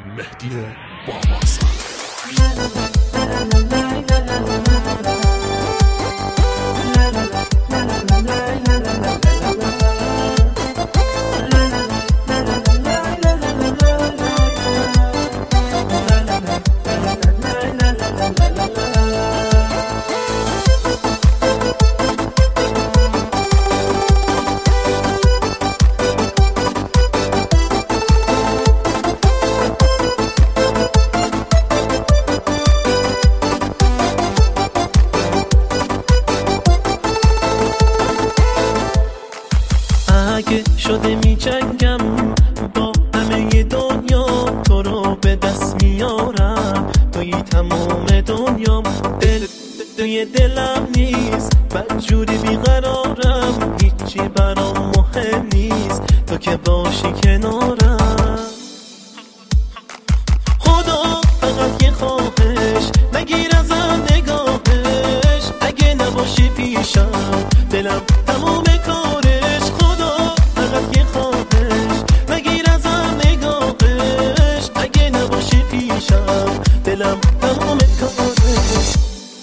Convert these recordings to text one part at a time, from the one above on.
مهدی باباسان. اگه شده می جنگم با همه دنیا، تو رو به دست میارم، توی تمام دنیام. دل توی دلم نیست، بدجوری بیقرارم، هیچی برام مهم نیست تو که باشی کنارم. خدا فقط یه خواهش، نگیر ازم نگاهش، اگه نباشی پیشم دلم تموم کارش. خدا فقط یه خواهش، نگیر ازم نگاهش، اگه نباشی پیشم دلم تموم کارش.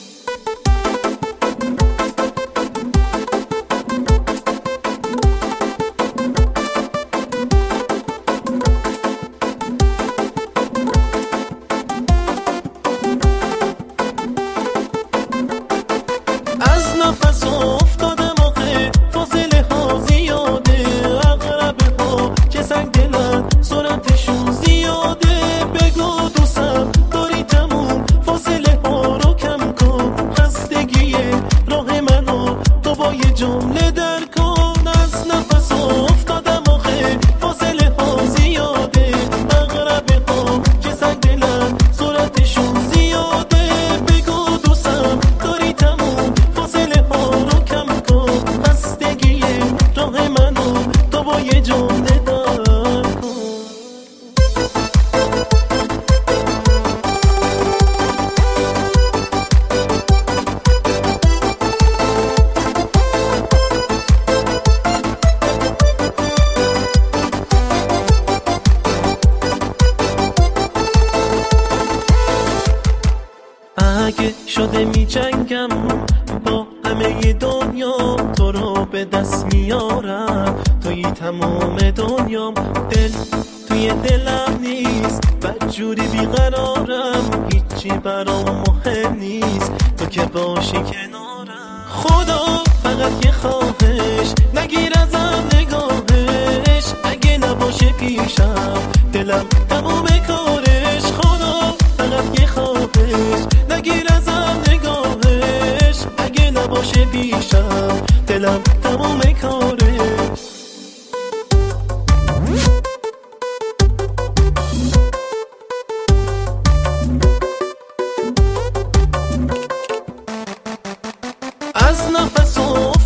از نفس افتادم آخه، فاصله ها زیاده، اغربه ها که سنگ دلن سرعتشون زیاده. بگو دوستم داری تموم، فاصله ها رو کم کن، خستگی راه منو تو با یه جمله در کن. از نفس افتادم آخه، فاصله ها زیاده، اغربه ها که سنگ دلن سرعتشون زیاده. بگو دوستم داری تموم، فاصله ها رو کم کن، خستگی راه منو تو با یه جمله در کن. اگه شده می جنگم با همه دنیا، تو رو به دست میارم، توی تمام دنیام. دل توی دلم نیست، بدجوری بیقرارم، هیچی برام مهم نیست تو که باشی کنارم. خدا فقط یه خواهش، نگیر ازم نگاهش، اگه نباشه پیشم دلم تموم کارش. خدا فقط یه خواهش، نگیر ازم نگاهش، اگه نباشه پیشم دلم تموم کارش. از نفس